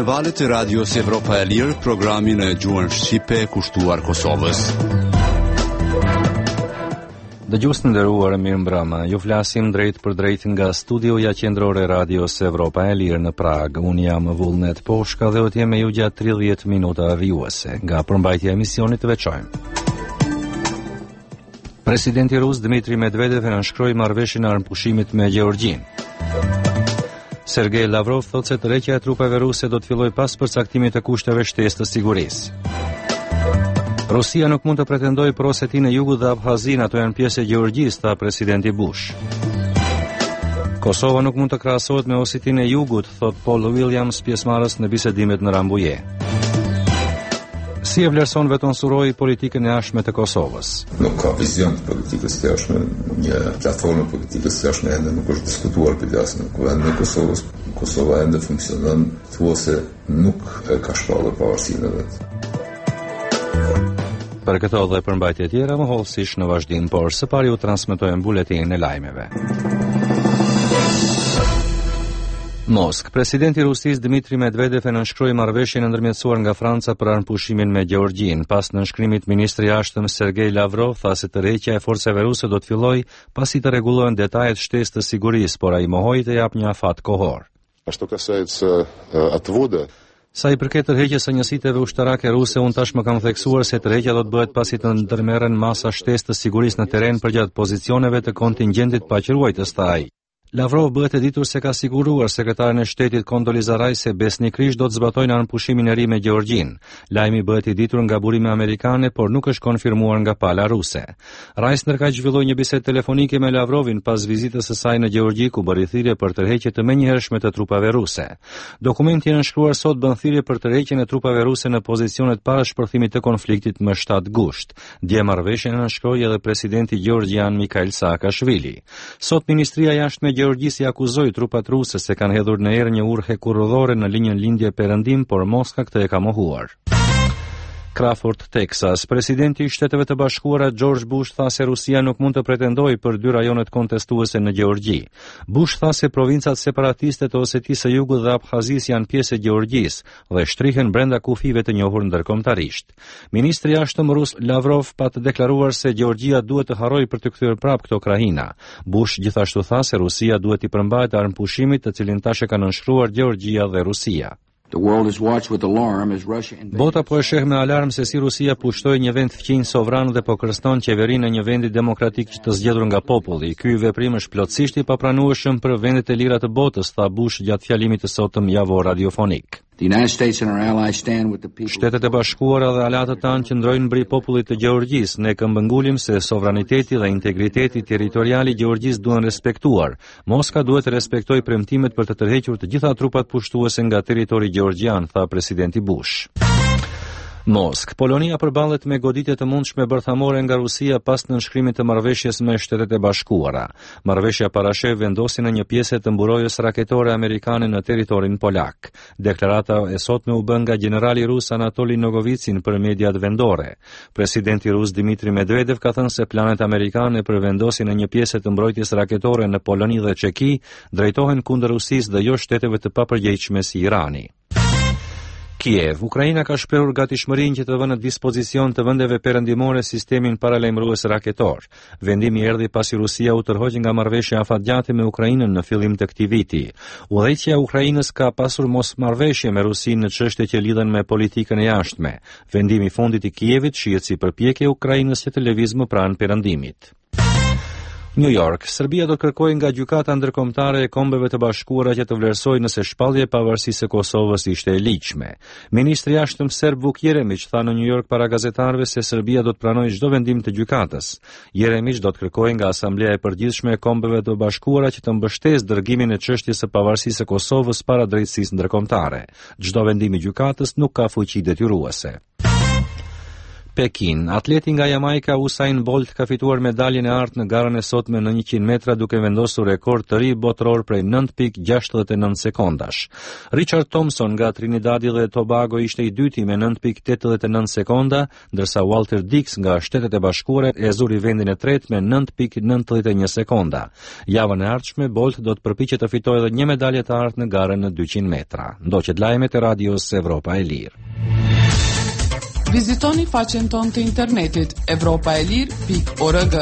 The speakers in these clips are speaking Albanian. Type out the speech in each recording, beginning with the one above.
valët e Radios Evropa e Lirë, programin e gjuhën shqipe kushtuar Kosovës. Dëgjues të nderuar, mirëmbrëma. Ju flasim drejt për drejt nga studioja qendrore e Radios Evropa e Lirë në Prag. Unë jam Vullnet Poshka dhe do të jem me ju gjatë 30 minuta vijuese. Nga përmbajtja e emisionit të veçojmë. Presidenti rus Dmitri Medvedev e nënshkroi marrëveshjen e armëpushimit me Gjeorgjinë. Sergej Lavrov thotë se tërheqja e trupave ruse do të fillojë pas përcaktimit të kushteve shtesë të sigurisë. Rusia nuk mund të pretendojë për Osetinë e Jugut dhe Abhazinë, ato janë pjesë e Gjeorgjisë, tha presidenti Bush. Kosova nuk mund të krahasohet me Osetinë e Jugut, thot Paul Williams, pjesëmarrës në bisedimet në Rambuje. Si e vlerëson Veton Suroi politikën e jashtme të Kosovës? Nuk ka vizion të politikës së jashtme, një platformë politikës së jashtme ende nuk është diskutuar për jashtme në kuvendin e Kosovës. Kosova ende funksionon thuase nuk ka shpallur pavarësinë e vet. Për këto dhe përmbajtje tjera më hollësisht në vazhdim, por së pari u transmetojmë buletinin e lajmeve. Mosk. Presidenti i Rusisë Dmitri Medvedev e nënshkroi marrëveshjen e ndërmjetësuar nga Franca për armëpushimin me Gjeorgjinë. Pas nënshkrimit, ministri i jashtëm Sergej Lavrov tha se tërheqja e forcave ruse do të fillojë pasi të rregullohen detajet shtesë të sigurisë, por ai mohoi të jap një afat kohor. Что касается отвода, Sa i përket tërheqjes së njësiteve ushtarake ruse, unë tashmë kam theksuar se tërheqja do të bëhet pasi të ndërmerren masa shtesë të sigurisë në terren përgjatë pozicioneve të kontingjentit paqëruajtës, tha ai. Lavrov bëhet e ditur se ka siguruar sekretarin e shtetit Condoleezza Rice se besnikërisht do të zbatojnë armëpushimin e ri me Gjeorgjinë. Lajmi bëhet i ditur nga burime amerikane, por nuk është konfirmuar nga pala ruse. Rice ndërkaq zhvilloi një bisedë telefonike me Lavrovin pas vizitës së saj në Gjeorgji, ku bëri thirrje për tërheqje të menjëhershme të trupave ruse. Dokumenti i nënshkruar sot bën thirrje për tërheqjen e trupave ruse në pozicionet para shpërthimit të konfliktit më 7 gusht. Dje marrëveshjen e nënshkroi edhe presidenti gjeorgjian Mikhail Saakashvili. Sot ministria e jashtme Gjeorgjisë akuzoi trupat ruse se kanë hedhur në erë një urrë kurrëdhore në linjën lindje perëndim, por Moska këtë e ka mohuar. Crawford, Texas. Presidenti i Shteteve të Bashkuara George Bush tha se Rusia nuk mund të pretendojë për 2 rajonet kontestuese në Gjeorgji. Bush tha se provincat separatiste të Osetisë së Jugut dhe Abhazisë janë pjesë e Gjeorgjisë dhe shtrihen brenda kufive të njohur ndërkombëtarisht. Ministri i jashtëm rus Lavrov pa të deklaruar se Gjeorgjia duhet të harrojë për të kthyer prapë këto krahina. Bush gjithashtu tha se Rusia duhet i përmbahet armëpushimit të cilin tash e kanë nënshkruar Gjeorgjia dhe Rusia. Bota po e sheh me alarm se si Rusia pushtoi një vend fqinj sovran dhe po kërcënon qeverinë e një vendi demokratik që të zgjedhur nga populli. Ky veprim është plotësisht i papranueshëm për vendet e lira të botës, tha Bush gjatë fjalimit të sotëm javor radiofonik. Shtetet e Bashkuara dhe aleatët tanë qëndrojnë mbi popullit të Gjeorgjisë. Ne këmbëngulim se sovraniteti dhe integriteti territorial i Gjeorgjisë duhen respektuar. Moska duhet të respektojë premtimet për të tërhequr të gjitha trupat pushtuese nga territori gjeorgjian, tha presidenti Bush. Mosk. Polonia përballet me goditje të mundshme bërthamore nga Rusia pas nënshkrimit të marrëveshjes me Shtetet e Bashkuara. Marrëveshja parashef vendosjen e një pjese të mburojës raketore amerikane në territorin polak. Deklarata e sotme u bën nga generali rus Anatoli Nogovicin për mediat vendore. Presidenti rus Dmitri Medvedev ka thënë se planet amerikane për vendosjen e një pjese të mbrojtjes raketore në Poloni dhe Çeki drejtohen kundër Rusisë dhe jo shteteve të papërgjegjshme si Irani. Kiev. Ukraina ka shprehur gatishmërinë që të vënë në dispozicion të vendeve perëndimore sistemin paralajmërues raketor. Vendimi erdhi pasi Rusia u tërhoq nga marrëveshja afatgjate me Ukrainën në fillim të këtij viti. Udhëheqja e Ukrainës ka pasur mosmarrëveshje me Rusinë në çështje që lidhen me politikën e jashtme. Vendimi i fundit i Kievit shihet si përpjekje e Ukrainës që të lëvizë më pranë perëndimit. New York. Serbia do të kërkojë nga gjykata ndërkombëtare e Kombeve të Bashkuara që të vlerësojë nëse shpallja e pavarësisë së Kosovës ishte e ligjshme. Ministri i jashtëm serb Vuk Jeremić tha në New York para gazetarëve se Serbia do të pranojë çdo vendim të gjykatës. Jeremić do të kërkojë nga Asambleja e Përgjithshme e Kombeve të Bashkuara që të mbështesë dërgimin e çështjes së pavarësisë së Kosovës para drejtësisë ndërkombëtare. Çdo vendim i gjykatës nuk ka fuqi detyruese. Pekin. Atleti nga Jamajka Usain Bolt ka fituar medaljen e artë në garën e sotme në 100 metra duke vendosur rekord të ri botëror prej 9.69 sekondash. Richard Thompson nga Trinidadi dhe Tobago ishte i dyti me 9.89 sekonda, ndërsa Walter Dix nga Shtetet e Bashkuara e zuri vendin e tretë me 9.91 sekonda. Javën e ardhshme Bolt do të përpiqet të fitojë edhe një medalje të artë në garën në 200 metra. Ndoqet lajmet e radios Evropa e Lirë. Vizitoni faqen tonë të internetit evropaelir.org.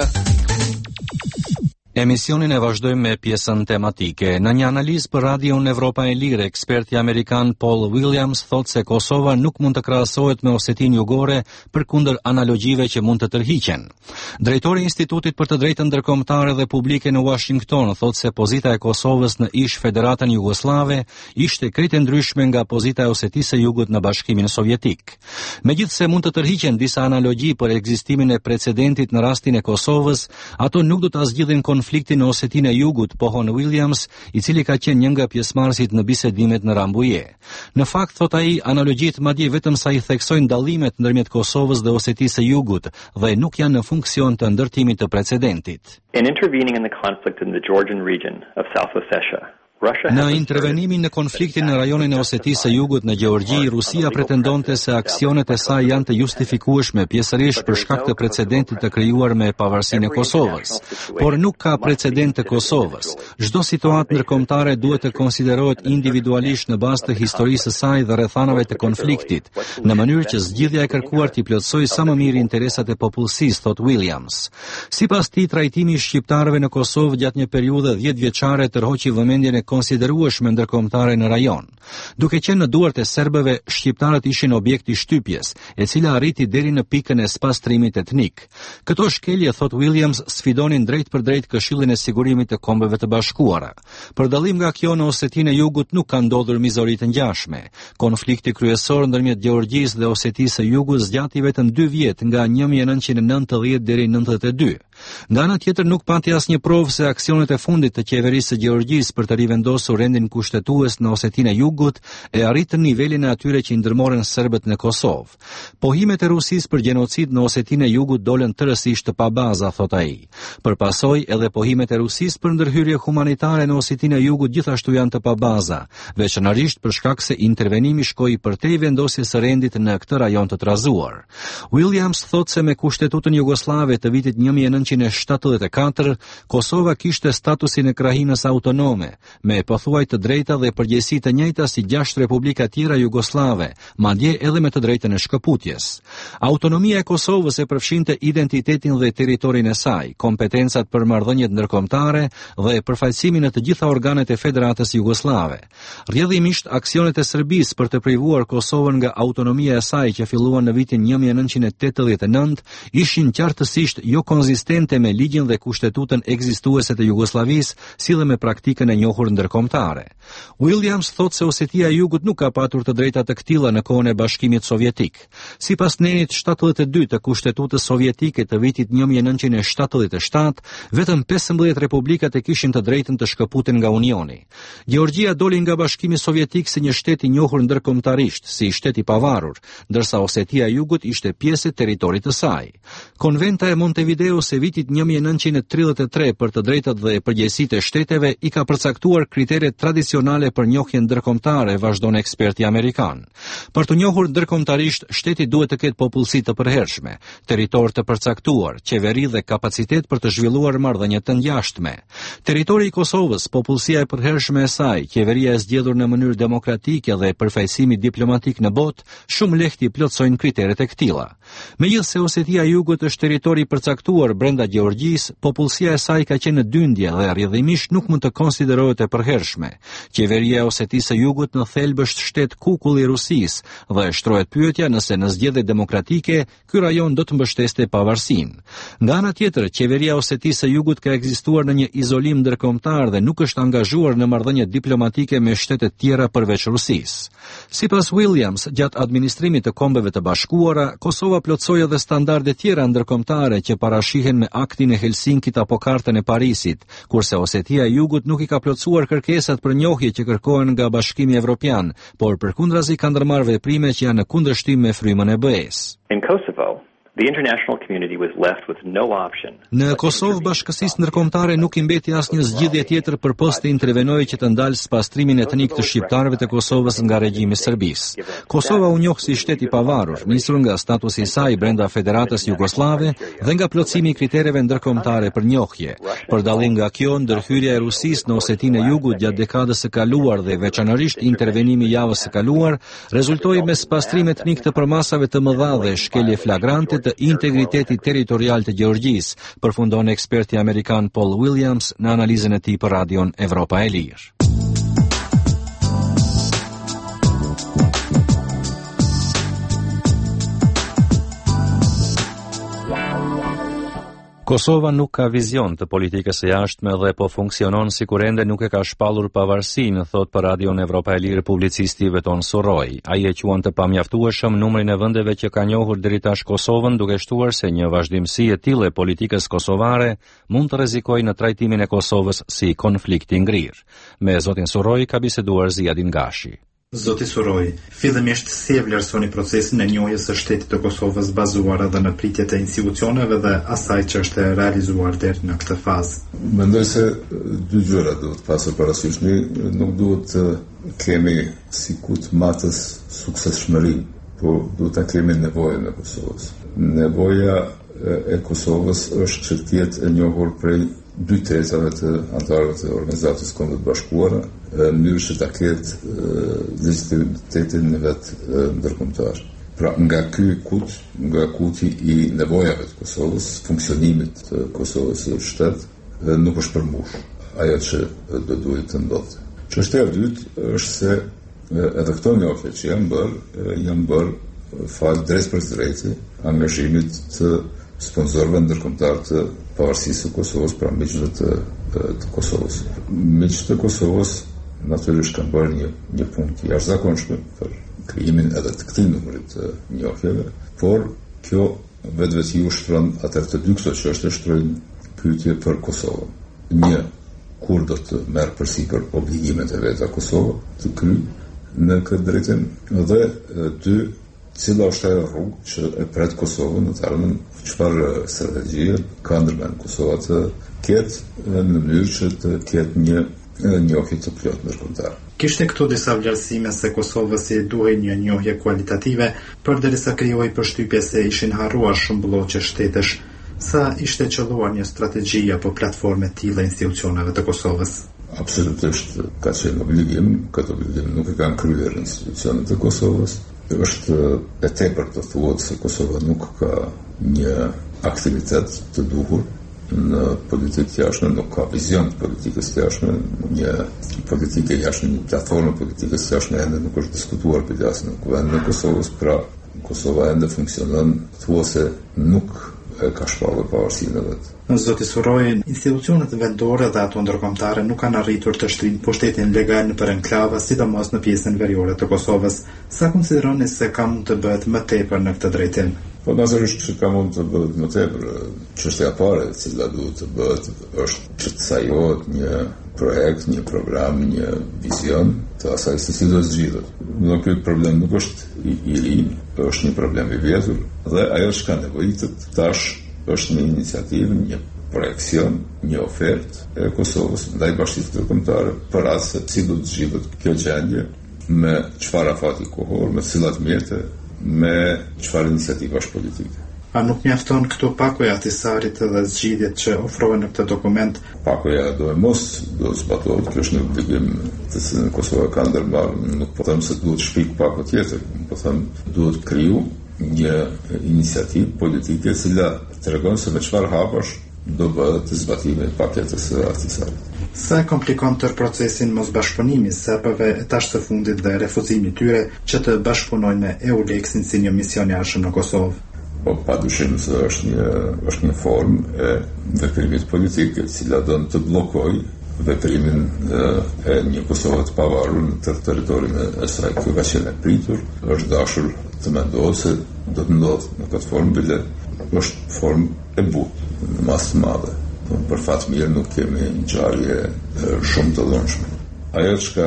Emisionin e vazhdojmë me pjesën tematike. Në një analizë për radion Evropa e Lirë, eksperti amerikan Paul Williams thotë se Kosova nuk mund të krahasohet me Osetinë Jugore përkundër analogjive që mund të tërhiqen. Drejtori i Institutit për të Drejtën Ndërkombëtare dhe Publike në Washington thotë se pozita e Kosovës në ish Federatën Jugoslave ishte krejt e ndryshme nga pozita e Osetisë së Jugut në Bashkimin Sovjetik. Megjithse mund të tërhiqen disa analogji për ekzistimin e precedentit në rastin e Kosovës, ato nuk do ta zgjidhin konfliktin në Osetinë e Jugut, pohon Williams, i cili ka qenë një nga pjesëmarrësit në bisedimet në Rambuje. Në fakt, thot ai, analogjit madje vetëm sa i theksojnë dallimet ndërmjet Kosovës dhe Osetisë së Jugut dhe nuk janë në funksion të ndërtimit të precedentit. In intervening in the conflict in the Georgian region of South Ossetia, Në intervenimin në konfliktin në rajonin e Osetisë së Jugut në Gjeorgji, Rusia pretendonte se aksionet e saj janë të justifikueshme pjesërisht për shkak të precedentit të krijuar me pavarësinë e Kosovës, por nuk ka precedent të Kosovës. Çdo situatë ndërkombëtare duhet të konsiderohet individualisht në bazë të historisë së saj dhe rrethanave të konfliktit, në mënyrë që zgjidhja e kërkuar t'i plotësojë sa më mirë interesat e popullsisë, thot Williams. Sipas tij, trajtimi i shqiptarëve në Kosovë gjatë një periudhe 10 vjeçare tërhoqi vëmendjen e konsiderueshme ndërkombëtare në rajon. Duke qenë në duart e serbëve, shqiptarët ishin objekt i shtypjes, e cila arriti deri në pikën e spastrimit etnik. Këto shkelje, thot Williams, sfidonin drejt për drejt Këshillin e Sigurimit të Kombeve të Bashkuara. Për dallim nga kjo, në Osetinë e Jugut nuk ka ndodhur mizori të ngjashme. Konflikti kryesor ndërmjet Gjeorgjisë dhe Osetisë së Jugut zgjati vetëm 2 vjet, nga 1990 deri 92. Nga ana tjetër, nuk pati asnjë provë se aksionet e fundit të qeverisë së Gjeorgjisë për të rivendosur rendin kushtetues në Osetinë e Jugut e arritën nivelin e atyre që i ndërmorën serbët në Kosovë. Pohimet e Rusisë për gjenocid në Osetinë e Jugut dolën tërësisht të pabaza, thot ai. Përpasoj, edhe pohimet e Rusisë për ndërhyrje humanitare në Osetinë e Jugut gjithashtu janë të pabaza, veçanërisht për shkak se intervenimi shkoi përtej vendosjes së rendit në këtë rajon të trazuar. Williams thot se me Kushtetutën Jugoslave të vitit 1974, Kosova kishte statusin e krahinës autonome, me pothuaj të drejta dhe përgjegjësi të njëjta si 6 republika tjera jugoslave, madje edhe me të drejtën e shkëputjes. Autonomia e Kosovës e përfshinte identitetin dhe territorin e saj, kompetencat për marrëdhëniet ndërkombëtare dhe përfaqësimin në të gjitha organet e Federatës Jugoslave. Rrjedhimisht, aksionet e Serbisë për të privuar Kosovën nga autonomia e saj që filluan në vitin 1989 ishin qartësisht jo konzistente me ligjin dhe kushtetutën ekzistuese të Jugosllavisë, si dhe me praktikën e njohur ndërkombëtare. Williams thot se Osetia e Jugut nuk ka patur të drejta të këtilla në kohën e Bashkimit Sovjetik. Sipas nenit 72 të Kushtetutës Sovjetike të vitit 1977, vetëm 15 republikat e kishin të drejtën të shkëputen nga Unioni. Gjeorgjia doli nga Bashkimi Sovjetik si një shtet i njohur ndërkombëtarisht, si shtet i pavarur, ndërsa Osetia e Jugut ishte pjesë e territorit të saj. Konventa e Montevideos e vitit 1933 për të drejtat dhe përgjegjësitë e shteteve i ka përcaktuar kriteret tradicionale për njohjen ndërkombëtare, vazhdon eksperti amerikan. Për të njohur ndërkombëtarisht, shteti duhet të ketë popullsi të përhershme, territor të përcaktuar, qeveri dhe kapacitet për të zhvilluar marrëdhënie të ngjashtme. Territori i Kosovës, popullsia e përhershme e saj, qeveria e zgjedhur në mënyrë demokratike dhe përfaqësimi diplomatik në botë, shumë lehti plotësojnë kriteret e këtilla. Megjithse Osetia e Jugut është territori i përcaktuar brenda Gjeorgjisë, popullsia e saj ka qenë në dyndje dhe rrjedhimisht nuk mund të konsiderohet e përhershme. Qeveria e Osetisë së Jugut në thelb është shtet kukull i Rusisë dhe shtrohet pyetja nëse në zgjedhje demokratike ky rajon do të mbështeste pavarësinë. Nga ana tjetër, qeveria e Osetisë së Jugut ka ekzistuar në një izolim ndërkombëtar dhe nuk është angazhuar në marrëdhënie diplomatike me shtete tjera përveç Rusisë. Sipas Williams, gjatë administrimit të Kombeve të Bashkuara, Kosova plotësoi edhe standarde tjera ndërkombëtare që parashihen me Aktin e Helsinkit apo Kartën e Parisit, kurse Osetia e Jugut nuk i ka plotësuar kërkesat për njohje që kërkohen nga Bashkimi Evropian, por përkundrazi ka ndërmarrë veprime që janë në kundërshtim me frymën e BE-s. In Kosovo, The international community was left with no option. Në Kosovë, bashkësisë ndërkombëtare nuk I mbeti asnjë zgjidhje tjetër përpos të intervenojë që të ndalë spastrimin etnik të shqiptarëve të Kosovës nga regjimi I Serbisë. Kosova u njoh si shtet I pavarur, nisur nga statusi I saj brenda Federatës Jugosllave dhe nga plotësimi I kritereve ndërkombëtare për njohje. Për dallim nga kjo, ndërhyrja e Rusisë në Osetinë e Jugut gjatë dekadës së kaluar dhe veçanërisht intervenimi javës së kaluar rezultoi me spastrim etnik të përmasave të mëdha dhe shkelje flagrante të integritetit territorial të Gjeorgjisë, përfundon eksperti amerikan Paul Williams në analizën e tij për radion Evropa e Lirë. Kosova nuk ka vizion të politikës së jashtme dhe po funksionon sikur ende nuk e ka shpallur pavarësinë, thot për radion Evropa e Lirë publicisti Veton Surroi. Ai e quan të pamjaftueshëm numrin e vendeve që ka njohur deri tash Kosovën, duke shtuar se një vazhdimsi e tillë e politikës kosovare mund të rrezikojë në trajtimin e Kosovës si konflikt I ngrirë. Me zotin Surroi ka biseduar Ziadin Gashi. Zoti Surroi, fillimisht si e vlerësoni procesin e njohjes së shtetit të Kosovës bazuar edhe në pritjet e institucioneve dhe asaj që është realizuar deri në këtë fazë? Mendoj se dy gjëra duhet pasur parasysh. Nuk duhet të kemi sikut matës suksesshmëri, po duhet ta kemi nevojën e Kosovës. Nevoja e Kosovës është që të jetë e njohur prej 2/3 të anëtarëve të Organizatës Kombeve të Bashkuara, në mënyrë që ta ketë legitimitetin në vet ndërkombëtar. Pra nga kuti I nevojave të Kosovës, funksionimit të Kosovës së shtet, nuk është përmbush ajo që do duhet të ndodhte. Çështja e dytë është se edhe këto njohje që janë bërë fal drejt për drejtë angazhimit të sponsorëve ndërkombëtar të pavarësisë së Kosovës, pra miqve të Kosovës. Miqtë të Kosovës natyrisht kanë bërë një punë të jashtëzakonshme për krijimin edhe të këtij numri të njohjeve, por kjo vetveti ushtron atëherë të dy këto çështje shtrojnë pyetje për Kosovën. Një, kur do të merr përsipër obligimet e veta Kosova të kryejë në këtë drejtim, dhe dy, cila është ajo rrugë që e pret Kosovën në të ardhmen, çfarë strategjie ka ndërmend Kosova të ketë në mënyrë që të ketë një njohje të plotë ndërkombëtare. Kishte këtu disa vlerësime se Kosovës I duhej një njohje kualitative, përderisa krijoi përshtypje se ishin harruar shumë blloqe shtetesh. Sa ishte qelluar një strategji apo platforme tilla institucioneve të Kosovës? Absolutisht ka qenë obligim, këtë obligim nuk e kanë kryer institucionet e Kosovës. Është e tepërt të thuhet se Kosova nuk ka një aktivitet të duhur në politikë të jashtme, nuk ka vizion të politikës të jashtme, një politikë e jashtme, një platformë politikës të jashtme ende nuk është diskutuar për jashtme në kuvendin e Kosovës, pra Kosova ende funksionon thuase nuk e ka shpallur pavarësinë e vet. Zoti Surroi, institucionet vendore dhe ato ndërkombëtare nuk kanë arritur të shtrinë pushtetin legal nëpër enklava, sidomos në pjesën veriore të Kosovës. Sa konsideroni se ka mund të bëhet më tepër në këtë drejtim? Po natyrisht që ka mund të bëhet më tepër. Çështja e parë e cila duhet të bëhet është që të sajohet një projekt, një program, një vizion të asaj se si do të zgjidhet. Nuk ky problem nuk është I ri, është një problem I vjetur dhe ajo që ka nevojitet tash është një iniciativë, një projekcion, një ofertë e Kosovës ndaj bashkisë ndërkombëtare për atë se si do të zgjidhet kjo gjendje, me çfarë afati kohor, me cilat mjete, me çfarë iniciativash politike. A nuk mjafton këtu pakoja Ahtisarit dhe zgjidhjet që ofrohen në këtë dokument? Pakoja do të zbatohet, kjo është një obligim të cilin Kosova ka ndërmarrë. Nuk po them se duhet shpik pako tjetër, po them duhet kriju një iniciativë politike e cila tregon se me çfarë hapash do bëhet zbatimi I paketës së Ahtisarit. Sa e komplikon tërë procesin mos bashkëpunimi serbëve e tash së fundit dhe refuzimi I tyre që të bashkëpunojnë me EULEX-in si një mision I jashtëm në Kosovë? Po padyshim se është një formë e veprimit politik e cila do të bllokojë veprimin e një Kosovë të pavarur në tërë territorin e saj. Kjo ka qenë e pritur, është dashur të mendohet se do të ndodhë në këtë formë, bile është formë e butë, në masë të madhe. Për fat mirë nuk kemi ngjarje shumë të dhunshme. Ajo që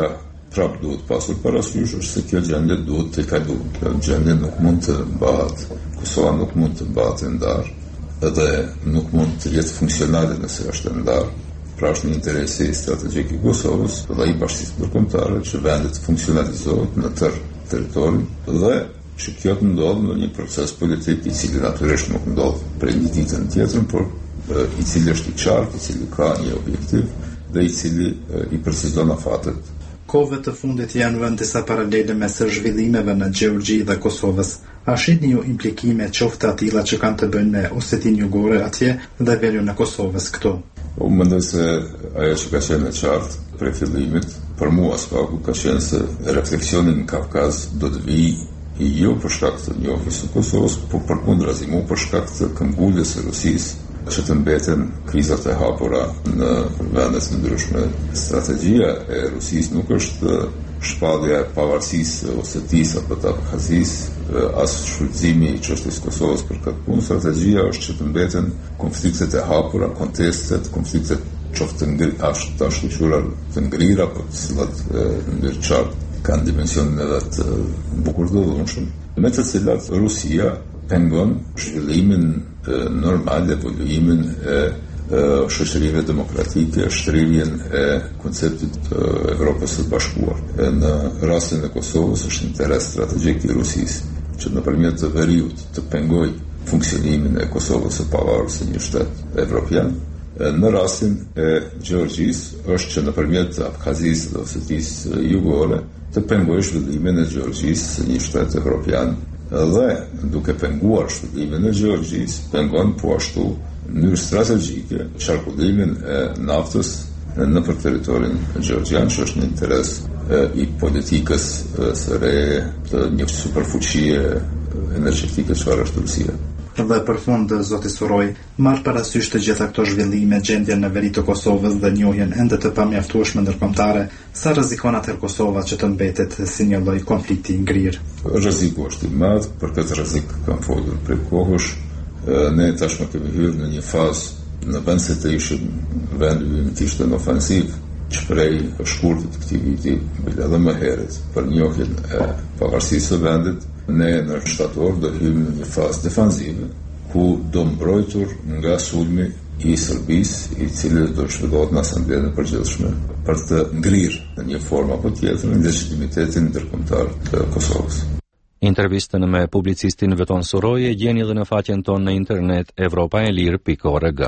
prap duhet pasur parasysh është se kjo gjendje duhet të kaluar. Kjo gjendje nuk mund të mbahet, Kosova nuk mund të mbahet e ndarë, edhe nuk mund të jetë funksionale nëse është e ndarë. Pra është një interesi strategjik i Kosovës dhe i bashkisë ndërkombëtare që vendet funksionalizohet në tërë territorin dhe që kjo të ndodhë në një proces politik i cili natyrisht nuk ndodhë prej një ditën tjetrën, por i cili është i qartë, i cili ka një objektiv dhe i cili i përcizon afatet. Kohëve të fundit janë vënë disa paralele mes zhvillimeve në Gjeorgji dhe Kosovës. A shihni ju implikime qoftë atilla që kanë të bëjnë me Osetinë Jugore atje dhe veriun e Kosovës këtu? Unë mendoj se ajo që ka qenë e qartë prej fillimit, për mua s'paku ka qenë se refleksioni në Kavkaz do të vijë jo për shkak të njohjes së Kosovës, por përkundrazi për shkak të këmbguljes së Rusisë që të mbeten krizat e hapura në vendet të ndryshme. Strategjia e Rusisë nuk është shpallja e pavarësisë ose Osetisë apo të Abkhazisë, as shfrytëzimi i çështjes së Kosovës për këtë punë. Strategjia është që të mbeten konfliktet e hapura, kontestet, konfliktet qoftë të shkëlqyera të ngrira, apo të cilat në qartë kanë dimensionin edhe të bukur të dhunshëm, me të cilat Rusia pengon zhvillimin normal, evoluimin e shoqërive demokratike, shtrirjen e konceptit të Evropës së Bashkuar. Në rastin e Kosovës është interes strategjik i Rusisë që nëpërmjet të veriut të pengojë funksionimin e Kosovës së pavarur si një shtet evropian. Në rastin e Gjeorgjisë është që nëpërmjet Abkhazisë dhe Osetisë Jugore të pengojë zhvillimin e Gjeorgjisë si një shtet evropian dhe duke penguar zhvillimin e Gjeorgjisë pengon po ashtu në mënyrë strategjike qarkullimin e naftës nëpër territorin gjeorgjian, që është në interes i politikës së re të një superfuqie energjetike çfarë është Rusia. Dhe për fund, zoti Suroj, marrë parasysh të gjitha këto zhvillime, gjendjen në veri të Kosovës dhe njohjen ende të pamjaftueshme ndërkombëtare, sa rrezikon atëherë Kosova që të mbetet si një lloj konflikti i ngrirë? Rreziku është i madh, për këtë rrezik kam folur prej kohësh. Ne tashmë kemi hyrë në një fazë në vend se të ishim vendi të ishte në ofensiv, që prej shkurtit të këtij viti, bile edhe më herët, për njohjen e pavarësisë së vendit, ne në shtator do hyjmë në një fazë defanzive, ku do mbrojtur nga sulmi i Serbisë, i cili do zhvillohet në asamblenë e përgjithshme, për të ngrirë në një formë apo tjetër legitimitetin ndërkombëtar të Kosovës. Intervistën me publicistin Veton Suroj e gjeni edhe në faqen tonë në internet evropaelir.org.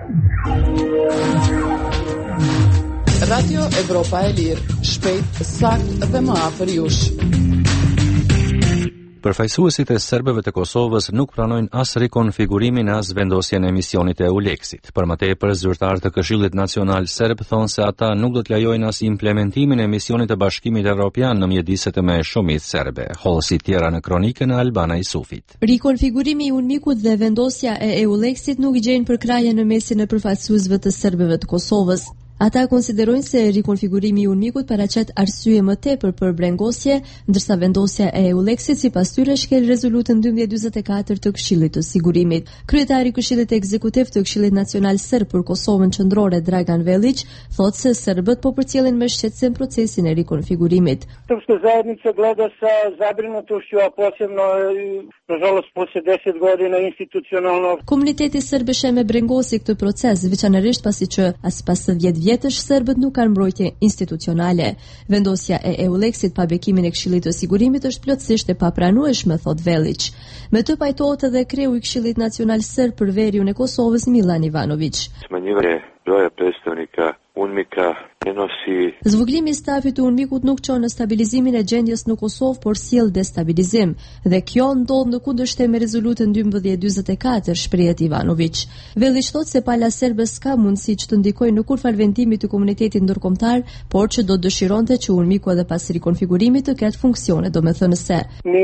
Radio Evropa e Lirë, shpejt, sakt dhe më afër jush. Përfaqësuesit e serbëve të Kosovës nuk pranojnë as rikonfigurimin as vendosjen e misionit e EULEX-it. Për më tepër, zyrtarët të Këshillit Nacional Serb thonë se ata nuk do të lejojnë as implementimin e misionit të Bashkimit Evropian në mjediset me shumicë serbe. Holsi tjera në kronikën e Albana Isufit. Rikonfigurimi i UNMIK-ut dhe vendosja e EULEX-it nuk gjen përkraje në mesin e përfaqësuesve të serbëve të Kosovës. Ata konsiderojnë se rikonfigurimi i UNMIK-ut paraqet arsye më tepër për brengosje, ndërsa vendosja e EULEX-it sipas tyre shkel rezolutën 1244 të Këshillit të Sigurimit. Kryetari i Këshillit Ekzekutiv të Këshillit Nacional Serb për Kosovën Qendrore, Dragan Velić, thotë se serbët po përcjellen me shqetësim procesin e rikonfigurimit. Srpska zajednica gleda sa zabrinutošću, a posebno nažalost posle 10 godina institucionalno. Komuniteti serb e me brengosi këtë proces, veçanërisht pasi që as pas 10 vjetësh serbët nuk kanë mbrojtje institucionale. Vendosja e EULEX-it pa bekimin e Këshillit të Sigurimit është plotësisht e papranueshme, thot Velić. Me të pajtohet edhe kreu i Këshillit Nacional Serb për veriun e Kosovës, Milan Ivanović. Smanjivanje broja predstavnika UNMIK-a Zvoglimi i stafit të UNMIK-ut nuk çon në stabilizimin e gjendjes në Kosovë, por sjell destabilizim, dhe kjo ndodh në kundërshtim me rezolutën 1244, shprehet Ivanović. Velić thotë se pala serbe s'ka mundësi që të ndikojë në kurfar vendimit të komunitetit ndërkombëtar, por që do dëshironte që UNMIK-u edhe pas rikonfigurimit të ketë funksione, domethënë se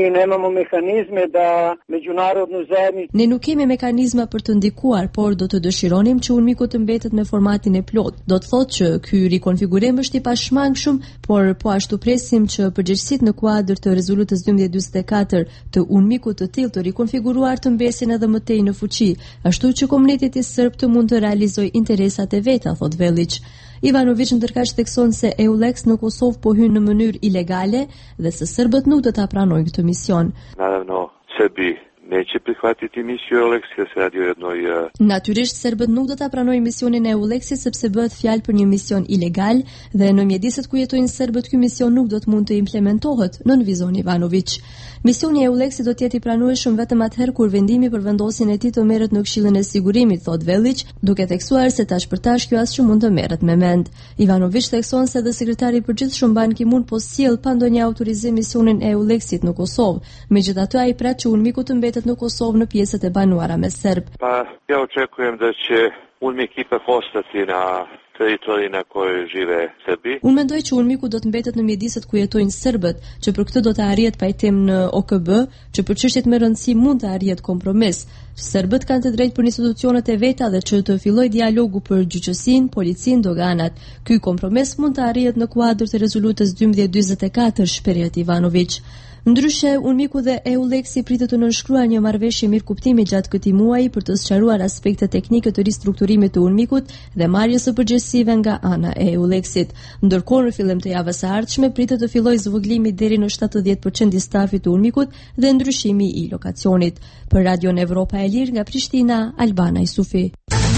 ne nuk kemi mekanizma për të ndikuar, por do të dëshironim që UNMIK-u të mbetet me formatin e plot. Do të thotë që ky konfigurim është i pashmangshëm, por po ashtu presim që përgjegjësitë në kuadër të rezolutës 1244 të UNMIK-ut të tillë të rikonfiguruar të mbesin edhe më tej në fuqi, ashtu që komuniteti serb të mund të realizojë interesat e veta, thot Vellić. Ivanović ndërkaq thekson se EULEX në Kosovë po hyn në mënyrë ilegale dhe se serbët nuk do ta pranojnë këtë mision. Naravno, Srbi neće prihvatiti misiju EULEX, jer se radi o jednoj... Natyrisht, serbët nuk do ta pranojnë misionin e EULEX-it sepse bëhet fjalë për një mision ilegal dhe në mjediset ku jetojnë serbët ky mision nuk do të mund të implementohet, nënvizon Ivanović. Misioni e EULEX-it do të jetë i pranueshëm vetëm atëherë kur vendimi për vendosjen e tij të merret në Këshillin e Sigurimit, thot Vellić, duke theksuar se tash për tash kjo asgjë mund të merret me mend. Ivanović thekson se edhe sekretari i përgjithshëm Ban Ki-moon po sjell pa ndonjë autorizim misionin e EULEX-it në Kosovë. Megjithatë, ai prat që UNMIK-u të mbetet në Kosovë në pjesët e banuara me serb. Pa, ja očekujem da će UNMIK ipak ostati na teritorin na kojoj žive Srbi. Unë mendoj që UNMIK-u do të mbetet në mjediset ku jetojnë serbët, që për këtë do të arrihet pajtim në OKB, që për çështjet më rëndësi mund të arrihet kompromis. Serbët kanë të drejtë për institucionet e veta dhe që të fillojë dialogu për gjyqësinë, policinë, doganat. Ky kompromis mund të arrihet në kuadër të rezolutës 1244, shpreh Ivanović. Ndryshe, UNMIK-u dhe EULEX-i pritet të nënshkruajnë një marrëveshje mirëkuptimi gjatë këtij muaji për të sqaruar aspektet teknike të ristrukturimit të UNMIK-ut dhe marrjes së përgjegjësive nga ana e EULEX-it. Ndërkohë, në fillim të javës së ardhshme pritet të fillojë zvogëlimi deri në 70% i stafit të UNMIK-ut dhe ndryshimi i lokacionit. Për Radion Evropa e Lirë nga Prishtina, Albana Isufi.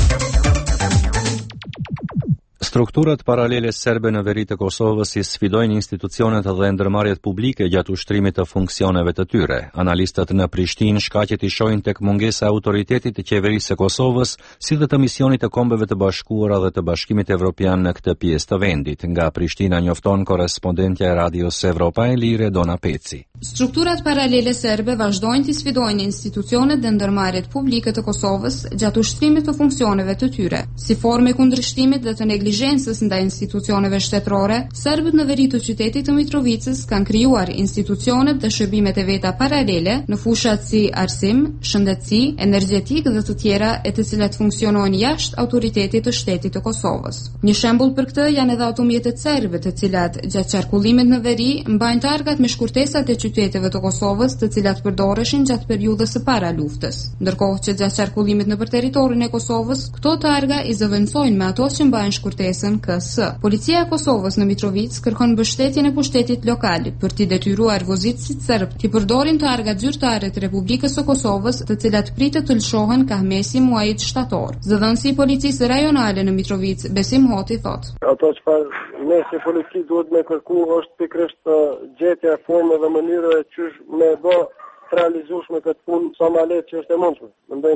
Strukturat paralele serbe në veri të Kosovës si sfidojnë institucionet dhe ndërmarrjet publike gjatë ushtrimit të funksioneve të tyre. Analistët në Prishtinë shkaqet i shohin tek mungesa e autoritetit të qeverisë së Kosovës, si dhe të misionit të Kombeve të Bashkuara dhe të Bashkimit Evropian në këtë pjesë të vendit. Nga Prishtina njofton korrespondentja e Radios Evropa e Lirë, Dona Peci. Strukturat paralele serbe vazhdojnë të sfidojnë institucionet dhe ndërmarrjet publike të Kosovës gjatë ushtrimit të funksioneve të tyre. Si formë e kundërshtimit dhe të neglizhencës ndaj institucioneve shtetërore, serbët në veri të qytetit të Mitrovicës kanë krijuar institucionet dhe shërbimet e veta paralele në fushat si arsim, shëndetësi, energjetik dhe të tjera e të cilat funksionojnë jashtë autoritetit të shtetit të Kosovës. Një shembull për këtë janë edhe automjetet serbe, të cilat gjatë qarkullimit në veri mbajnë targat me shkurtesat e qyteteve të Kosovës, të cilat përdoreshin gjatë periudhës së para luftës. Ndërkohë që gjatë qarkullimit nëpër territorin e Kosovës, këto targa i zëvendësojnë me ato që mbajnë shkurtesën KS. Policia e Kosovës në Mitrovicë kërkon mbështetjen e pushtetit lokal për t'i detyruar vozitësit serb të përdorin targat zyrtare të Republikës së Kosovës, të cilat pritet të lëshohen ka mesi muajit shtator. Zëdhënësi i policisë rajonale në Mitrovicë, Besim Hoti, thotë: Ato çfarë mesi polici duhet me kërku është pikërisht gjetja e formë dhe mënyrë qysh me bë realizueshme këtë punë sa më lehtë që është e mundshme. Mendoj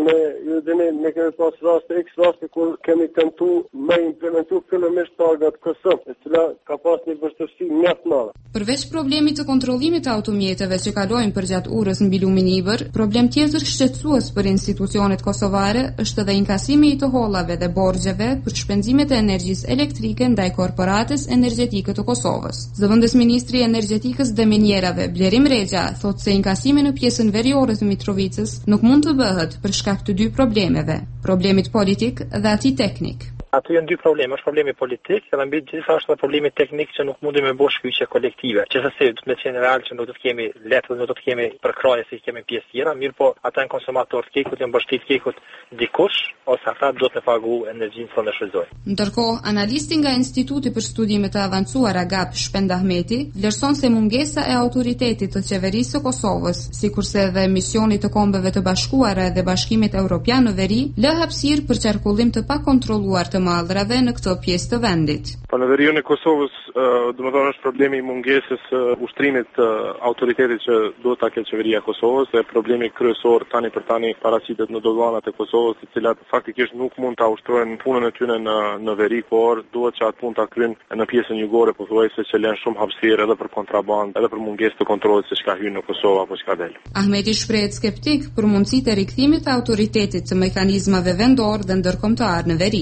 ne kemi pas raste kur kemi tentuar me implementu fillimisht targat KS, e cila ka pas një vështirësi mjaft të madhe. Përveç problemit të kontrollimit të automjeteve që kalojnë përgjatë urës mbi lumin Ibër, problem tjetër shqetësues për institucionet kosovare është edhe inkasimi i të hollave dhe borxheve për shpenzimet e energjisë elektrike ndaj korporatës energjetike të Kosovës. Zëvendës ministri i energjetikës dhe minierave Blerim Rexha thotë se inkasimi në pjesën veriore të Mitrovicës nuk mund të bëhet për shkak të dy problemeve, problemit politik dhe atij teknik. Aty janë dy probleme, është problemi politik edhe mbi gjithashtu edhe problemi teknik që nuk mundemi me bësh shkyqje kolektive. Gjithsesi do të më qenë real që nuk do të kemi lehtë dhe nuk do të kemi përkraje si kemi pjesë tjera, mirë po ata janë konsumatorë të kekut, janë mbështet kekut dikush ose ata do të pagu energjinë që ne shfrytëzojmë. Ndërkohë, analisti nga Instituti për Studime të Avancuara GAP Shpend Ahmeti vlerëson se mungesa e autoritetit të qeverisë së Kosovës, sikurse edhe misionit të Kombeve të Bashkuara dhe Bashkimit Evropian në veri, lë hapësirë për qarkullim të pakontrolluar të mallrave në këtë pjesë të vendit. Po në veriun e Kosovës, domethënë është problemi i mungesës ushtrimit të autoritetit që duhet ta ketë qeveria e Kosovës, dhe problemi kryesor tani për tani paraqitet në doganat e Kosovës, të cilat faktikisht nuk mund ta ushtrojnë punën e tyre në veri, por duhet që atë punë ta kryejnë në pjesën jugore, pothuajse që lën shumë hapësirë edhe për kontrabandë, edhe për mungesë të kontrollit se çka hyn në Kosovë apo çka del. Ahmeti shprehet skeptik për mundësitë e rikthimit të autoritetit të mekanizmave vendor dhe ndërkombëtar në veri. Kjo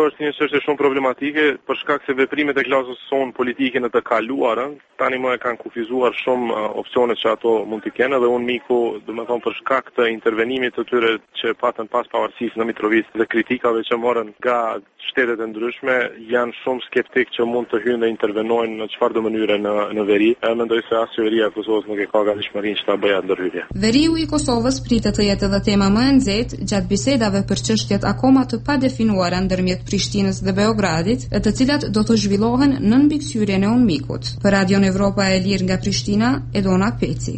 është një çështje shumë problematike për shkak se veprimet e klasës sonë politike në të kaluarën tani më kanë kufizuar shumë opsione që ato mund të kenë, dhe unë miku, domethënë për shkak të intervenimit të tyre që patën pas pavarësisë në Mitrovicë dhe kritikave që morën nga shtetet e ndryshme, janë shumë skeptik që mund të hyjnë dhe intervenojnë në çfarëdo mënyre në veri. Mendoj se as qeveria e Kosovës nuk e ka gatishmërinë që ta bëjë atë ndërhyrje. Veriu i Kosovës pritet të jetë edhe tema më e nxehtë gjatë bisedave për çështjet akoma të padefinuara ndërmjet Prishtinës dhe Beogradit, të cilat do të zhvillohen në mbikëqyrjen e UNMIK-ut. Për Radion Evropa e Lirë nga Prishtina, Edona Peci.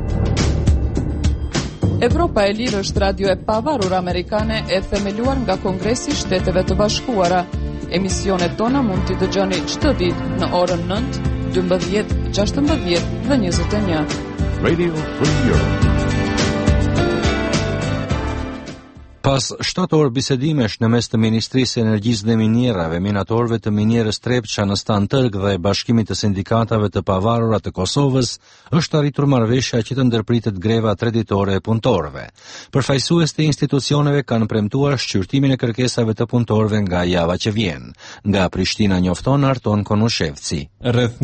Evropa e Lirë është radio e pavarur amerikane e themeluar nga Kongresi i Shteteve të Bashkuara. Emisionet tona mund t'i dëgjoni çdo ditë në orën 9, 12, 16 dhe 21. Radio Free Europe. Pas 7 orë bisedimesh në mes të Ministrisë së Energjisë dhe Minierave, minatorëve të minierës Trepça në Stan Tërg dhe Bashkimit të Sindikatave të Pavarura të Kosovës, është arritur marrëveshja që të ndërpritet greva treditore e punëtorëve. Përfaqësues të institucioneve kanë premtuar shqyrtimin e kërkesave të punëtorëve nga java që vjen. Nga Prishtina njofton Arton Konushevci. Rreth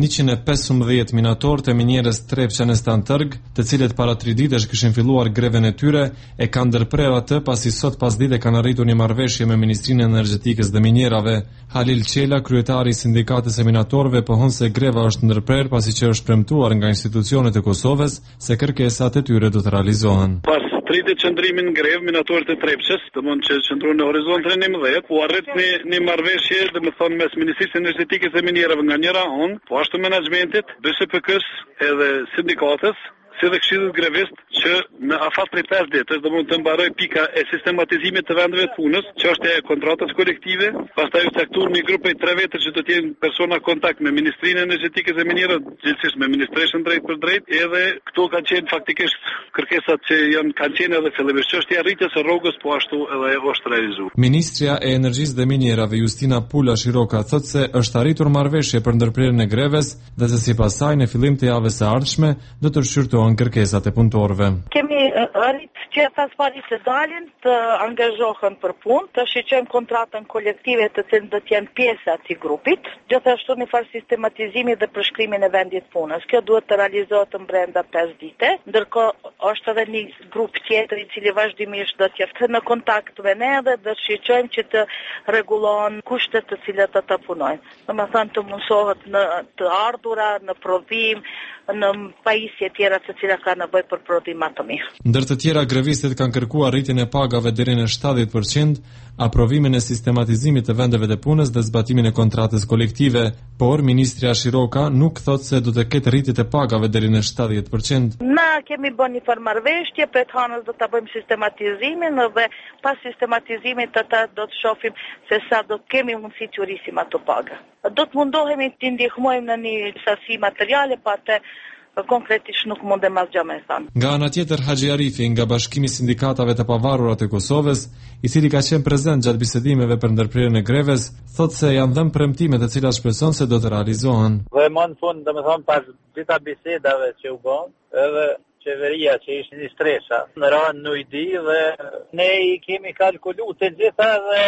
115 minatorë të minierës Trepça në Stan Tërg, të cilët para 3 ditësh kishin filluar greven e tyre, e kanë ndërprerë atë pasi sot pas dite kanë arritur një marrëveshje me Ministrinë e Energjetikës dhe Minierave. Halil Qela, kryetari i sindikatës e minatorëve, pohon se greva është ndërprerë pasi që është premtuar nga institucionet e Kosovës se kërkesat e tyre do të realizohen. Pas 3 ditë qëndrimin në grevë, minatorët e Trepçës, domthonjë që qëndruan në horizontin 11, u arrit një marrëveshje, domethënë mes Ministrisë së Energjetikës dhe Minierave nga njëra anë, po ashtu menaxhmentit, BSPK-s edhe sindikatës, si dhe këshillit grevist që në afat prej 5 ditësh do mund të mbaroj pika e sistematizimit të vendeve të punës, që është e kontratës kolektive, pastaj është caktuar një grup prej 3 vetësh që do të jenë persona kontakt me Ministrinë e Energjetikës dhe Minierave, gjithsesi me Ministreshën drejt për drejt, edhe këto kanë qenë faktikisht kërkesat që kanë qenë edhe fillimisht çështja e rritjes së rrogës, po ashtu edhe është realizuar. Ministrja e Energjisë dhe Minierave Justina Pula Shiroka thotë se është arritur marrëveshje për ndërprerjen e greves dhe se sipas saj në fillim të javës së ardhshme do të shqyrtohen kërkesat e punëtorëve. Kemi arrit që pasparit të dalin të angazhohen për punë, të shiqojmë kontratën kolektive të cilën do të jenë pjesë e atij grupit, gjithashtu një farë sistematizimi dhe përshkrimin e vendit punës. Kjo duhet të realizohet brenda 5 dite, ndërkohë është edhe një grup tjetër i cili vazhdimisht do të jetë në kontakt me ne dhe do të shiqojmë që të rregullohen kushtet të cilat ata punojnë. Domethënë të mundsohet në të ardhura, në prodhim, në pajisje tjera të cilat kanë nevojë për prodhim më të mirë. Ndër të tjera, grevistët kanë kërkuar rritjen e pagave deri në 70%, aprovimin e sistematizimit të vendeve të punës dhe zbatimin e kontratës kolektive, por ministrja Shiroka nuk thotë se do të ketë rritje të pagave deri në 70%. Na kemi bën një marrëveshje, për të hënës do ta bëjmë sistematizimin dhe pas sistematizimit ata do të shohim se sa do të kemi mundësi të rrisim ato paga. Do të mundohemi të ndihmojmë në një sasi materiale, pa atë konkretisht nuk mundem asgjë më thënë. Nga ana tjetër, Haxhi Arifi nga Bashkimi i Sindikatave të Pavarura të Kosovës, i cili ka qenë prezant gjatë bisedimeve për ndërprerjen e greves, thotë se janë dhënë premtime të cilat shpreson se do të realizohen. Dhe më në fund, domethënë pas dita bisedave që u bën, edhe qeveria që ishte një stresha, në ranë në ujdi dhe ne i kemi kalkulu të gjitha dhe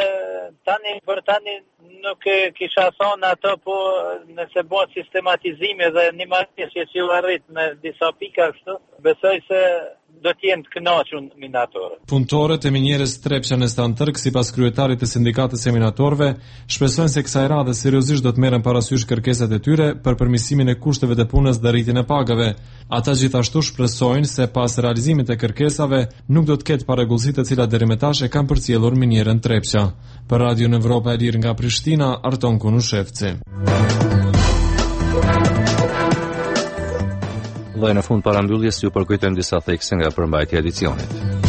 tani nuk kisha thonë ato, po nëse bëhet sistematizime dhe një marrëveshje që u arrit me disa pika kështu, besoj se do të jenë të kënaqur minatorët. Punëtorët e minierës Trepça në Stan Tërg, sipas kryetarit të sindikatës e minatorëve, shpresojnë se kësaj radhe seriozisht do të merren parasysh kërkesat e tyre për përmirësimin e kushteve të punës dhe rritjen e pagave. Ata gjithashtu shpresojnë se pas realizimit të kërkesave nuk do të ketë parregullsi të cilat deri më tash e kanë përcjellur minierën Trepça. Për Radio Evropa e Lirë nga Prishtina, Arton Konushevci. Dhe në fund parambylljes ju përkujtojmë disa thekse nga përmbajtja e edicionit.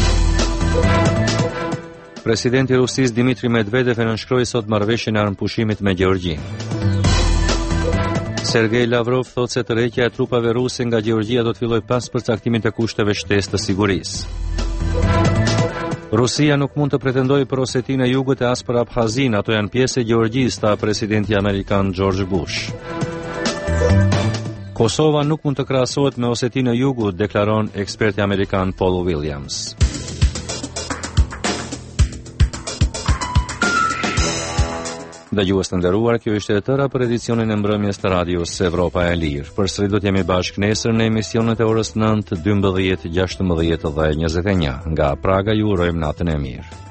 Presidenti i Rusisë Dmitri Medvedev e nënshkroi sot marrëveshjen e armëpushimit me Gjeorgjinë. Sergej Lavrov thotë se tërheqja e trupave ruse nga Gjeorgjia do të fillojë pas përcaktimit të kushteve shtesë të sigurisë. Rusia nuk mund të pretendojë për Osetinë e Jugut e as për Abhazinë, ato janë pjesë e Gjeorgjisë, tha presidenti amerikan George Bush. Kosova nuk mund të krahasohet me Osetinë e Jugut, deklaron eksperti amerikan Paul Williams. Dëgjues të nderuar, kjo ishte e tëra për edicionin e mbrëmjes të radios Evropa e Lirë. Përsëri do të jemi bashkë nesër në emisionet e orës 9, 12, 16 dhe 21. Nga Praga ju urojmë natën e mirë.